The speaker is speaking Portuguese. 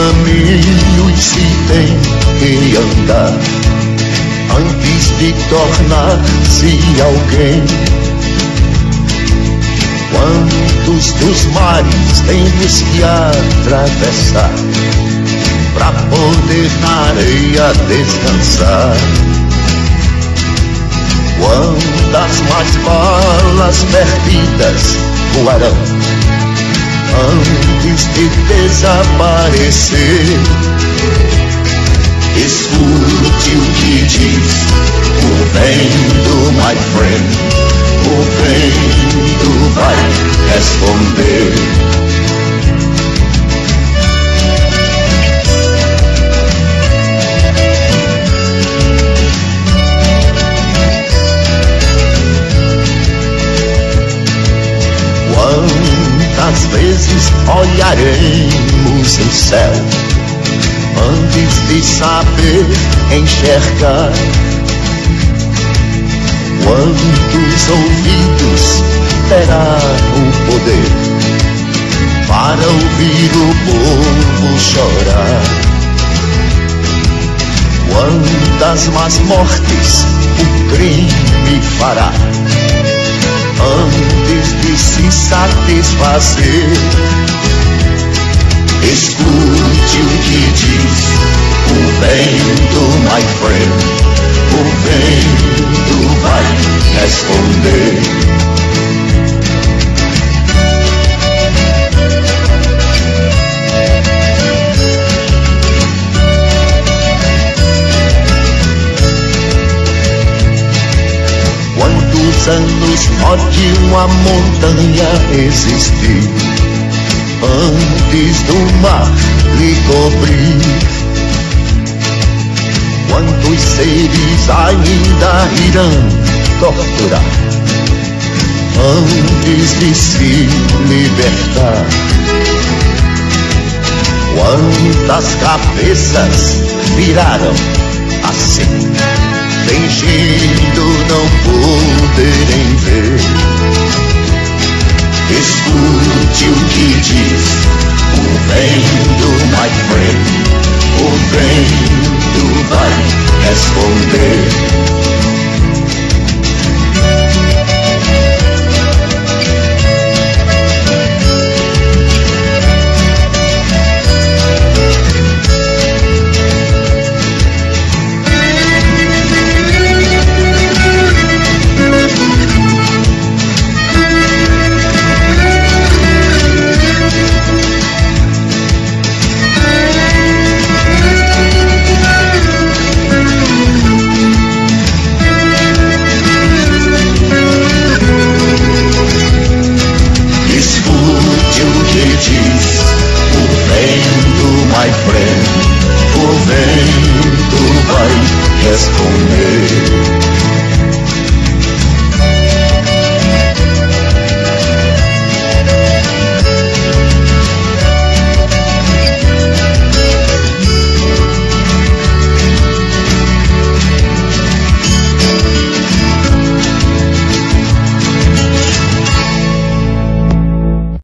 caminhos se tem que andar antes de tornar-se alguém. Quantos dos mares temos que atravessar pra poder na areia descansar? Quantas mais balas perdidas voarão antes de desaparecer? Escute o que diz o vento, my friend. O vento vai responder. Quantas vezes olharemos o céu antes de saber enxergar? Quantos ouvidos terá o poder para ouvir o povo chorar? Quantas más mortes o crime fará antes de se satisfazer? Escute o que diz o vento, my friend. O vento vai responder. Quantos anos pode uma montanha existir antes do mar lhe cobrir? Quantos seres ainda irão torturar antes de se libertar? Quantas cabeças viraram assim, fingindo não poderem ver?